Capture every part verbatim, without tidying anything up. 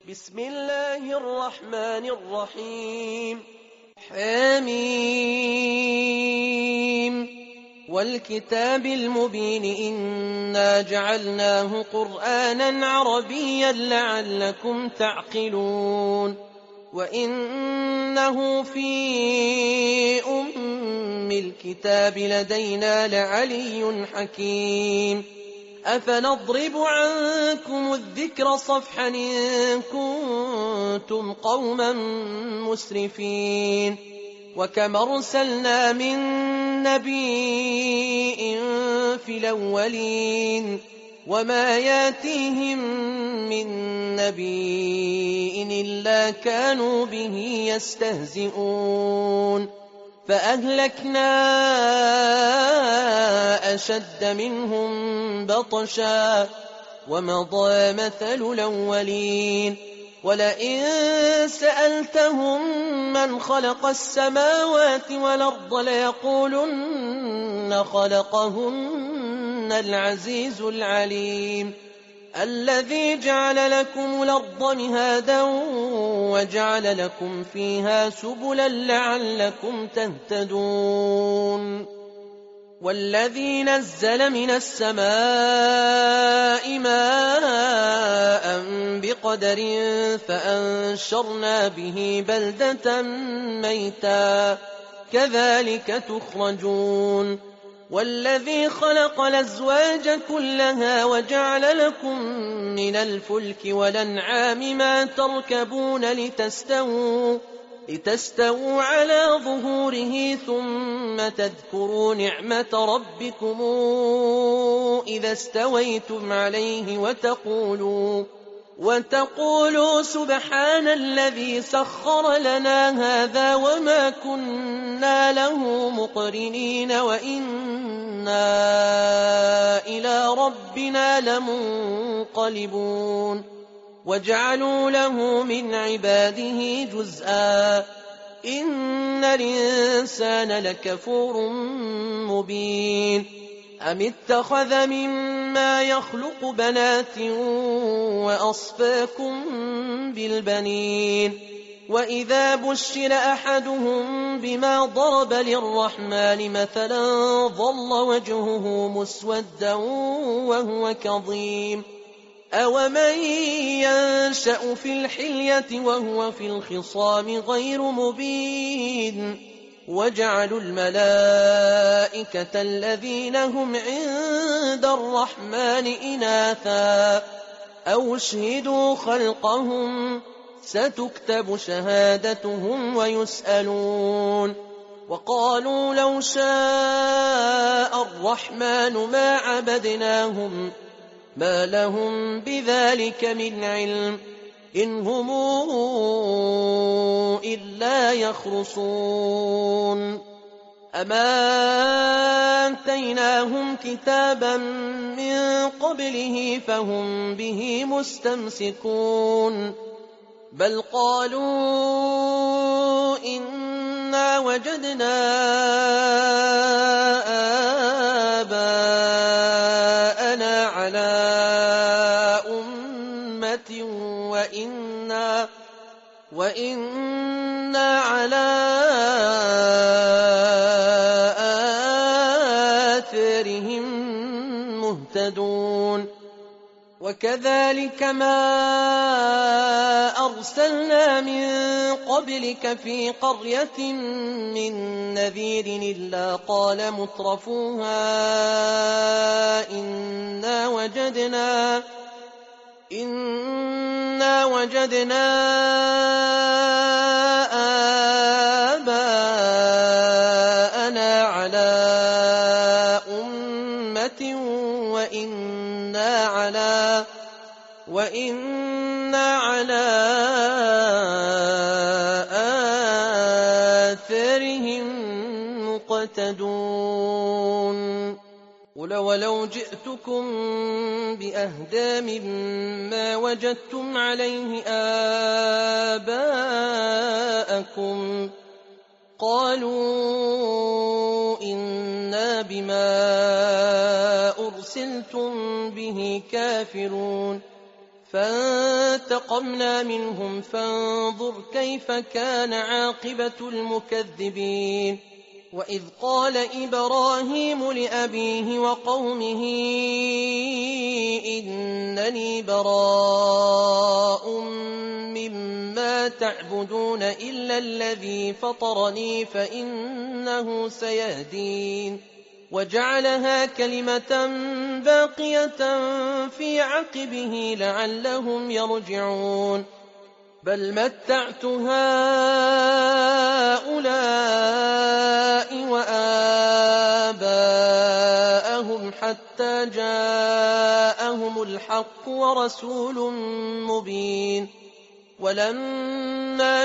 بسم الله الرحمن الرحيم. حميم والكتاب المبين إنا جعلناه قرآنا عربيا لعلكم تعقلون وإنه في أم الكتاب لدينا لعلي حكيم أفنضرب عنكم الذكر صفحا إن كنتم قوما مسرفين وكم أرسلنا من نبي في الأولين وما ياتيهم من نبي إلا كانوا به يستهزئون فأهلكنا أشد منهم بطشا ومضى مثل الأولين ولئن سألتهم من خلق السماوات والأرض ليقولن خلقهن العزيز العليم الذي جعل لكم الأرض مهادا وجعل لكم فيها سبلا لعلكم تهتدون والذي نزل من السماء ماء بقدر فأنشرنا به بلدة ميتا كذلك تخرجون والذي خلق الأزواج كلها وجعل لكم من الفلك والأنعام ما تركبون لتستووا لتستووا على ظهوره ثم تذكروا نعمة ربكم إذا استويتم عليه وتقولوا وتقولوا سبحان الذي سخر لنا هذا وما كنا له مقرنين وإنا إلى ربنا لمنقلبون وجعلوا له من عباده جزءا إن الإنسان لكفور مبين أم اتخذ مما يخلق بنات وأصفاكم بالبنين وإذا بشر أحدهم بما ضرب للرحمن مثلا ظل وجهه مسودا وهو كظيم أومن ينشأ في الحلية وهو في الخصام غير مبين وجعلوا الملائكة الذين هم عند الرحمن إناثا أو اشهدوا خلقهم ستكتب شهادتهم ويسألون وقالوا لو شاء الرحمن ما عبدناهم ما لهم بذلك من علم إن هم إلا يخرصون أما آتيناهم كتابا من قبله فهم به مستمسكون بل قالوا إنا وجدنا آباءنا على أمة وإنا وإنا على آثارهم مهتدون وكذلك ما أرسلنا من قبلك في قرية من نذير إلا قال مترفوها إنا وجدنا إنا وجدنا آباءنا على أمة وإنا على وإنا على آثارهم مقتدون قل ولو جئتكم بأهدى مما وجدتم عليه آباءكم قالوا إنا بما أرسلتم به كافرون فانتقمنا منهم فانظر كيف كان عاقبة المكذبين. وإذ قال إبراهيم لأبيه وقومه إنني براء مما تعبدون إلا الذي فطرني فإنه سيهدين. وجعلها كلمة باقية في عقبه لعلهم يرجعون. بل متعت هؤلاء وآباءهم حتى جاءهم الحق ورسول مبين. ولما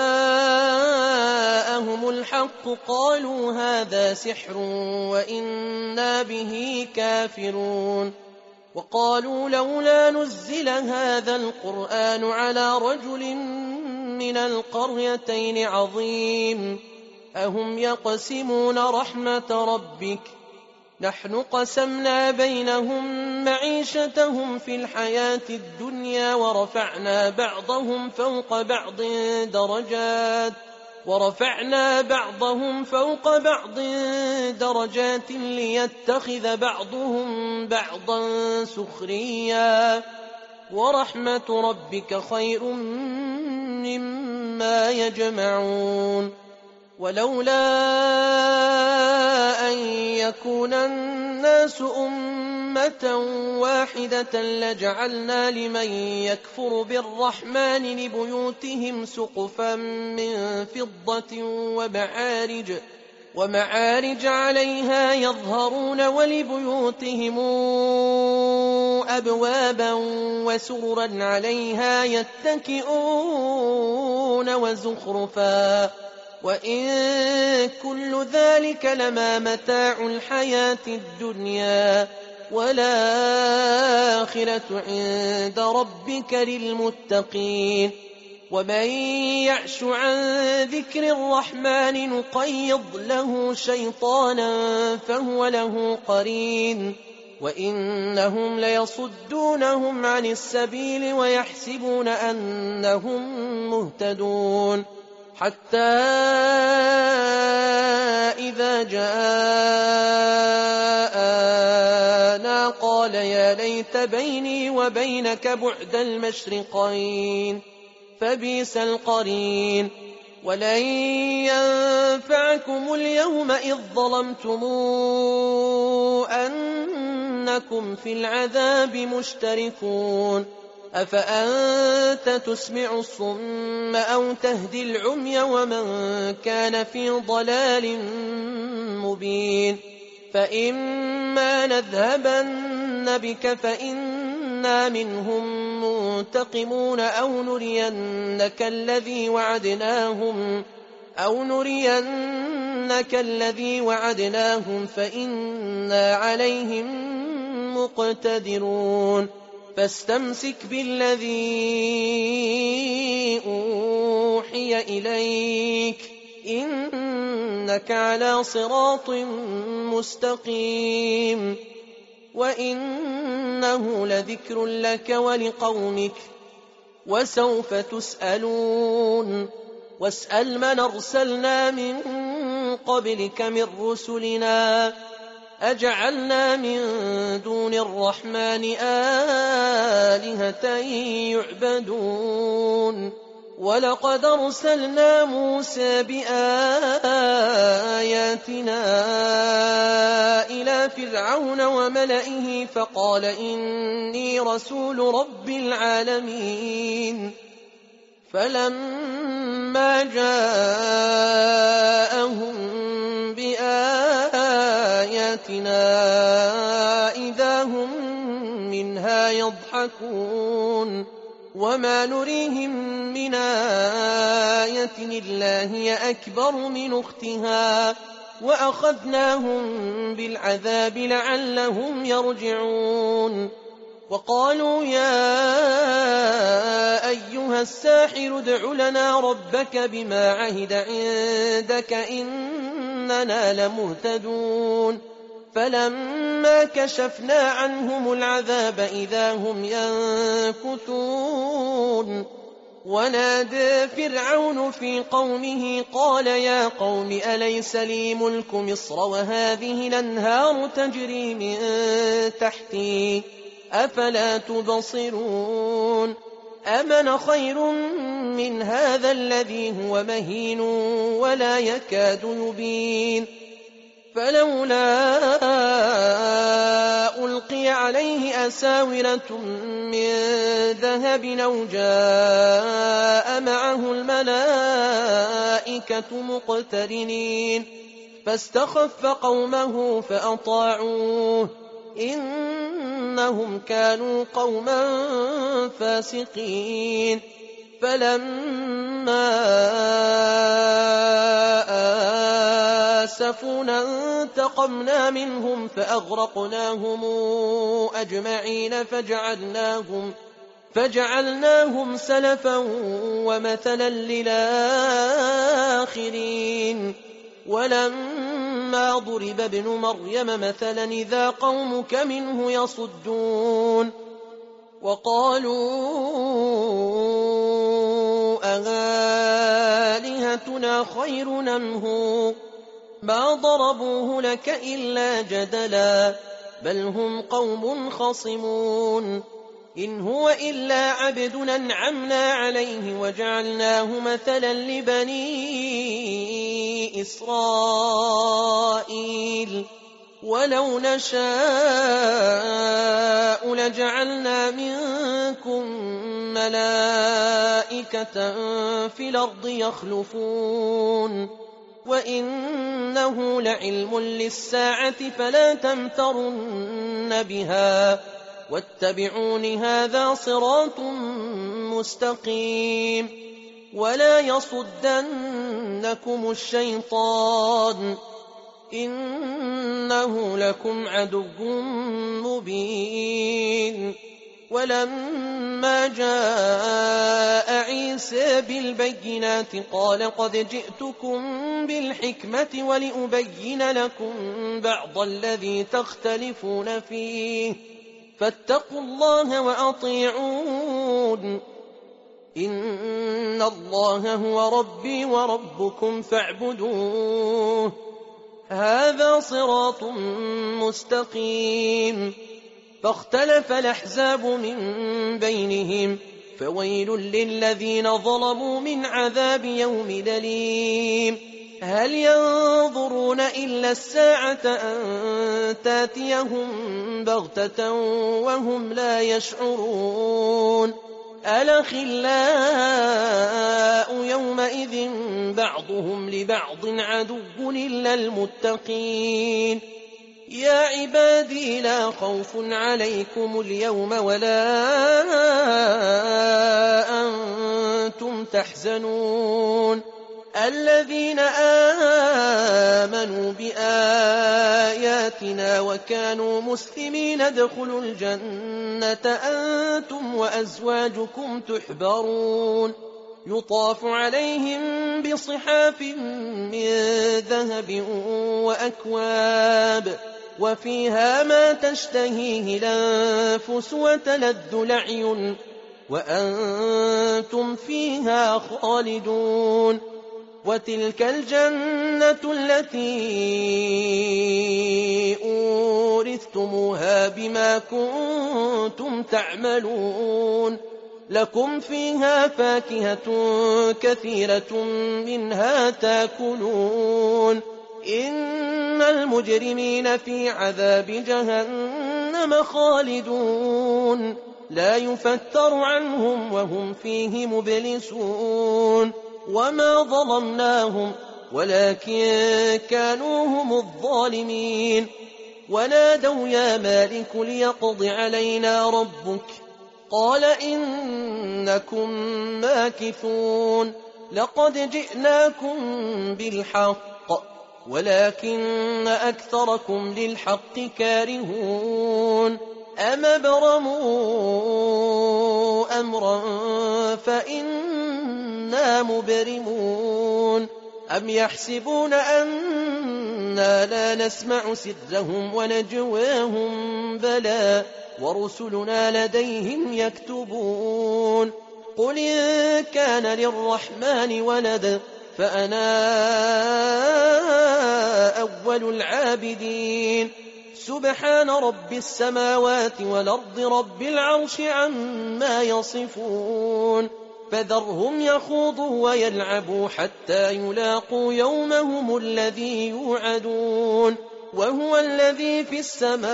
جاءهم الحق قالوا هذا سحر وإنا به كافرون. وقالوا لولا نزل هذا القرآن على رجل من القريتين عظيم أهم يقسمون رحمة ربك نحن قسمنا بينهم معيشتهم في الحياة الدنيا ورفعنا بعضهم فوق بعض درجات ورفعنا بعضهم فوق بعض درجات ليتخذ بعضهم بعضا سخريا ورحمة ربك خير مما يجمعون. ولولا أن يكون الناس أمة واحدة لجعلنا لمن يكفر بالرحمن لبيوتهم سقفا من فضة ومعارج, ومعارج عليها يظهرون ولبيوتهم أبوابا وسررا عليها يتكئون وزخرفا وإن كل ذلك لما متاع الحياة الدنيا والآخرة عند ربك للمتقين. ومن يعش عن ذكر الرحمن نقيض له شيطانا فهو له قرين وإنهم ليصدونهم عن السبيل ويحسبون أنهم مهتدون. حتى إذا جاءنا قال يا ليت بيني وبينك بعد المشرقين فبئس القرين. ولن ينفعكم اليوم إذ ظلمتم أنكم في العذاب مشتركون. أفأنت تسمع الصم أو تهدي العمي ومن كان في ضلال مبين. فإما نذهبن بك فإنا منهم منتقمون أو نرينك الذي وعدناهم أو نرينك الذي وعدناهم فإنا عليهم مقتدرون. فاستمسك بالذي أوحي إليك إنك على صراط مستقيم وإنه لذكر لك ولقومك وسوف تسألون. واسأل من أرسلنا من قبلك من رسلنا أجعلنا من دون الرحمن آلهة يعبدون. ولقد أرسلنا موسى بآياتنا إلى فرعون وملئه فقال إني رسول رب العالمين. فلما جاءهم بآياتنا إذا هم منها يضحكون وما نريهم من آية إلا هي أكبر من أختها وأخذناهم بالعذاب لعلهم يرجعون. وقالوا يا أيها الساحر ادع لنا ربك بما عهد عندك إننا لمهتدون. فلما كشفنا عنهم العذاب إذا هم ينكثون ونادى فرعون في قومه قال يا قوم أليس لي ملك مصر وهذه الأنهار تجري من تحتي أفلا تبصرون أمن خير من هذا الذي هو مهين ولا يكاد يبين فلولا ألقي عليه أساورة من ذهب أو جاء معه الملائكة مقترنين فاستخف قومه فأطاعوه إنهم كانوا قوما فاسقين فلما آسفونا انتقمنا منهم فأغرقناهم أجمعين فجعلناهم, فجعلناهم سلفا ومثلا للآخرين ولما ضرب ابن مريم مثلا إذا قومك منه يصدون وقالوا أآلهتنا خير أم هو ما ضربوه لك إلا جدلا بل هم قوم خصمون إن هو إلا عبد أنعمنا عليه وجعلناه مثلا لبني إسرائيل ولو نشاء لجعلنا منكم ملائكة في الأرض يخلفون وإنه لعلم للساعة فلا تمترن بها واتبعون هذا صراط مستقيم ولا يصدنكم الشيطان إنه لكم عدو مبين ولما جاء عيسى بالبينات قال قد جئتكم بالحكمة ولأبين لكم بعض الذي تختلفون فيه فاتقوا الله وأطيعون إن الله هو ربي وربكم فاعبدوه هذا صراط مستقيم فاختلف الأحزاب من بينهم فويل للذين ظلموا من عذاب يوم أليم هل ينظرون إلا الساعة أن تاتيهم بغتة وهم لا يشعرون الأخلاء يومئذ بعضهم لبعض عدو إلا المتقين يا عبادي لا خوف عليكم اليوم ولا أنتم تحزنون الذين آمنوا بآياتنا وكانوا مسلمين ادخلوا الجنة أنتم وأزواجكم تحبرون يطاف عليهم بصحاف من ذهب وأكواب وفيها ما تشتهيه الأنفس وتلذ الأعين وأنتم فيها خالدون وتلك الجنة التي أورثتموها بما كنتم تعملون لكم فيها فاكهة كثيرة منها تاكلون إن المجرمين في عذاب جهنم خالدون لا يفتر عنهم وهم فيه مبلسون وما ظلمناهم ولكن كانوا هم الظالمين ونادوا يا مالك ليقض علينا ربك قال إنكم ماكثون لقد جئناكم بالحق ولكن أكثركم للحق كارهون أم برموا أمرا فإنا مبرمون أم يحسبون أن إنا لا نسمع سرهم ونجواهم بلى ورسلنا لديهم يكتبون قل إن كان للرحمن ولد فأنا أول العابدين سبحان رب السماوات والأرض رب العرش عما يصفون فذرهم يخوضوا ويلعبوا حتى يلاقوا يومهم الذي يوعدون وهو الذي في السماء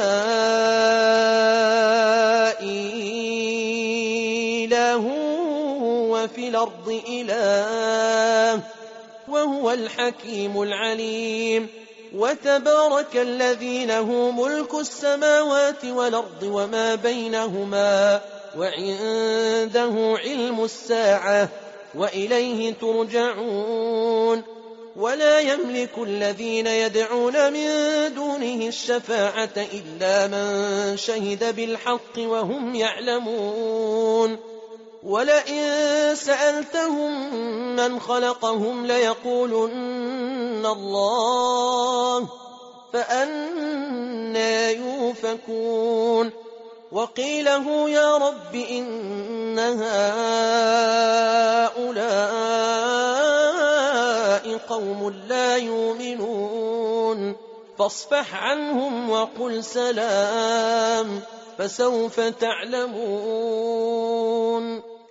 إله وفي الأرض إله وهو الحكيم العليم وتبارك الذي له ملك السماوات والأرض وما بينهما وعنده علم الساعة وإليه ترجعون ولا يملك الذين يدعون من دونه الشفاعة إلا من شهد بالحق وهم يعلمون ولئن سألتهم من خلقهم ليقولن الله فأنى يؤفكون وقيله يا رب إن هؤلاء قوم لا يؤمنون فاصفح عنهم وقل سلام فسوف تعلمون